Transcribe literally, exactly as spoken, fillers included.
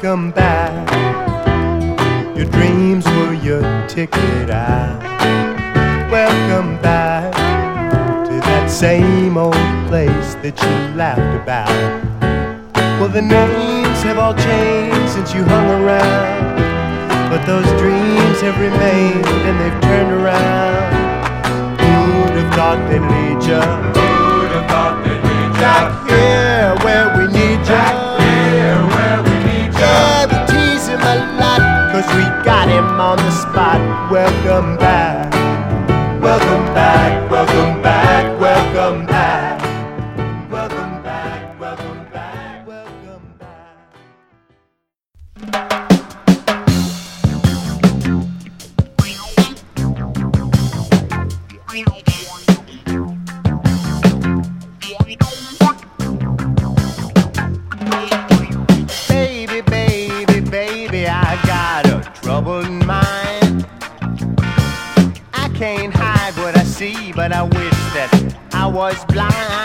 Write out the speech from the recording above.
welcome back. Your dreams were your ticket out. Welcome back to that same old place that you laughed about. Well, the names have all changed since you hung around, but those dreams have remained and they've turned around. Who'd have thought they'd lead ya? Who'd have thought they'd lead ya? Back here where we need ya. Back here where we need ya. Yeah, we tease him a lot, cause we got him on the spot. Welcome back. Welcome back, welcome back, welcome back. Welcome back, welcome back, welcome back. Baby, baby, baby, I got a troubled mind. I can't hide what I see, but I wish that I was blind.